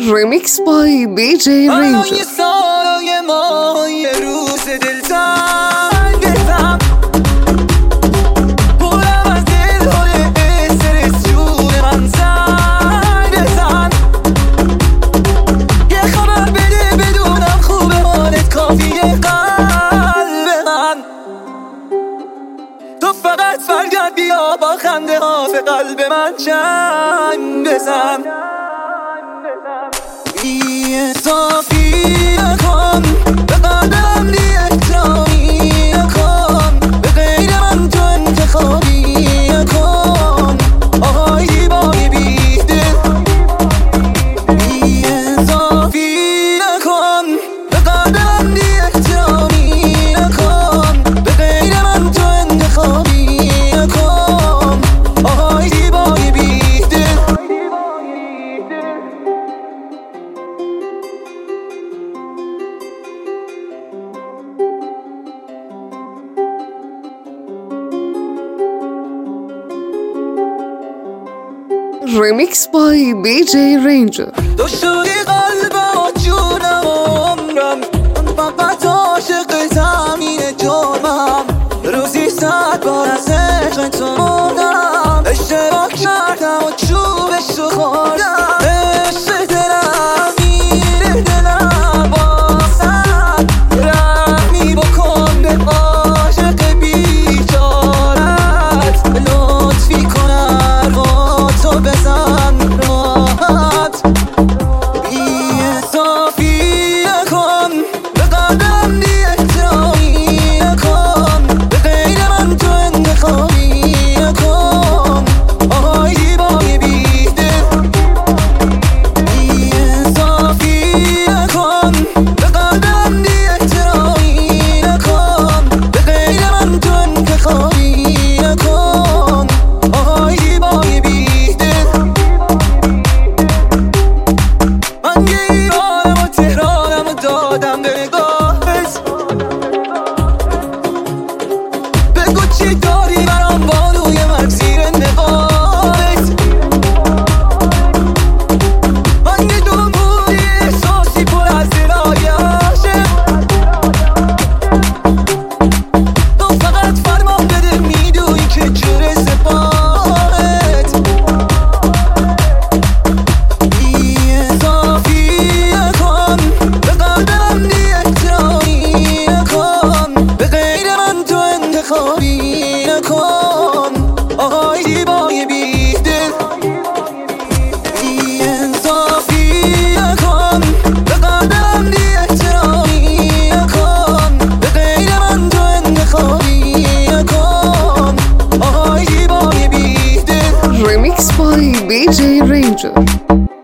Remix by DJ Ranger. یه سالای ما یه روز دلتنگتم پرم از دلهای استرس جون من زنگ بزن یه خبر بده بدونم خوبه حالت کافیه قلب من تو فقط برگرد بیا با خنده ها به قلب من چنگ بزن صافی نکن به قدم بی احترامی نکن به غیر من تو انتخابی نکن آهای زیبای بیدل صافی نکن به قدم بی احترامی نکن به غیر من تو انتخابی نکن آهای زیبای بیدل Remix by DJ Ranger. تو شدی قلبم و جونم و عمرم من فقط عاشق زمین جرمم روزی 100 بار از عشق تو مردم اشتباه کردم و چوبش رو خوردم عشق دلم میره دلم بازم رحمی بکن به عاشق بیچارت لطفی کن حرفا تو بزن راحت صافی نکن به قدم بی احترامی نکن به غیر من تو انتخابی نکن آهای زیبای بیدل صافی نکن به قدم بی احترامی نکن به غیر من تو انتخابی نکن آهای زیبای بیدل من یه ایرانم و تهرانم و دادم به نگاهت بگو چی داری برام بانوی من زیر نقابت من یه جمهوری احساسی پر از دلای عاشق تو فقط فرمان بده میدونی که جور سپاهت صافی نکن به قدم بی احترامی نکن به غیر من تو انتخابی نکن آهای زیبای بیدل صافی نکن به قدم بی احترامی نکن به غیر من تو انتخابی نکن آهای زیبای بیدل Remix by DJ Ranger.